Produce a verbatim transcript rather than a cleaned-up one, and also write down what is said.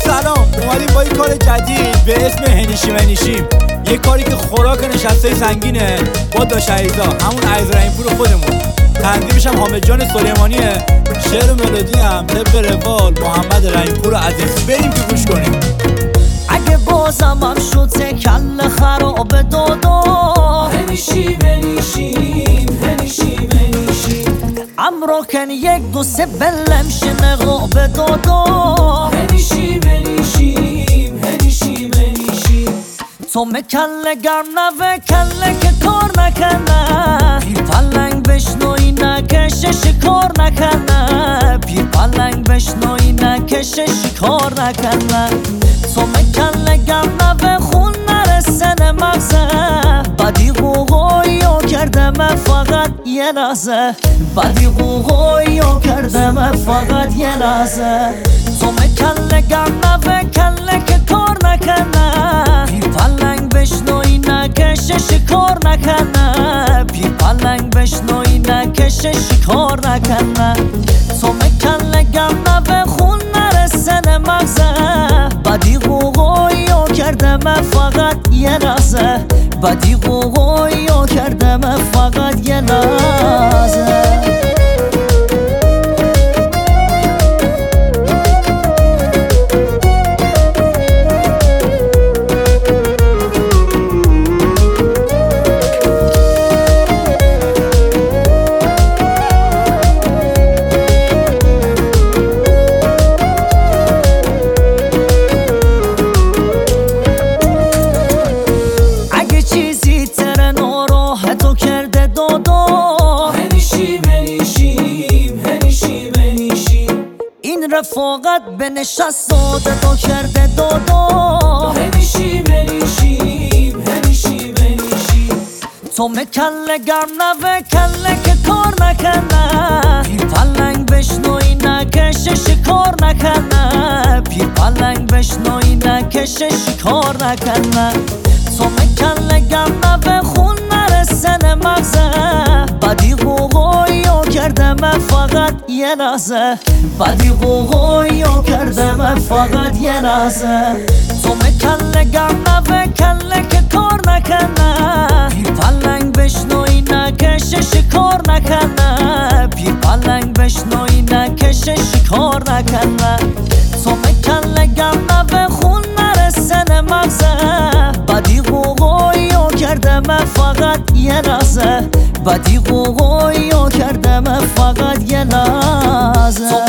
سلام، اومدیم با یه کار جدید به اسم هنیشیم هنیشیم. یه کاری که خوراک نشسته سنگینه با داش عیزا، همون عیز رحیمپور خودمون. تنظیمش هم حامد جان سلیمانیه، شعر و ملودی هم طبق روال محمد رحیمپور عزیز. بریم که گوش کنیم. اگه بازم هم شد کل خراب دادا، هنیشیم هنیشیم هنیشیم هنیشیم امراکن یک دو سه بلمش نقاب دادا، هنیشیم هنیشیم هنیشیم هنیشیم تو مکل گرم نوه کله که کار نکنه، پیر پلنگ بشنوی نکشه شکار نکنه، پیر پلنگ بشنوی نکشه شکار نکنه. تو مکل گرم نوه خون نرسن مغزه، بدی قوقایی ها کردم فقط یه لحظه، بدی قوقایی ها کردم فقط یه لحظه. تو مکل گرم نوه کله که کار نکنه، پیر پلنگ بشنوی نکشه شکار نکنه، پیر پلنگ بشنوی نکشه شکار نکنه. تو مکل گرم نوه خون نرسن مغزه، بدی قوقایی ها کردم فقط یه لحظه، بدی قوقایی ها کردم فقط یه لحظه. رفاقت به نشست داده تو کرده دادا، هنیشیم هنیشیم هنیشیم هنیشیم تو مکل گرم نوه کله که کار نکنه، پیر پلنگ بشنوی نکشه شکار نکنه، پیر پلنگ بشنوی نکشه شکار نکنه. تو مکل گرم نوه خون نرسن مغزه، بدی قوقایی ها کردم فقط یه لحظه، بدی قوقایی ها کردم فقط یه لحظه. تو مکل گرم نوه کله که کار نکنه، پیر پلنگ بشنوی نکشه شکار نکنه، پیر پلنگ بشنوی نکشه شکار نکنه. تو مکل گرم نوه خون نرسن مغزه، بدی قوقایی ها کردم فقط یه لحظه، بدی قوقایی ها کردم فقط یه لحظه.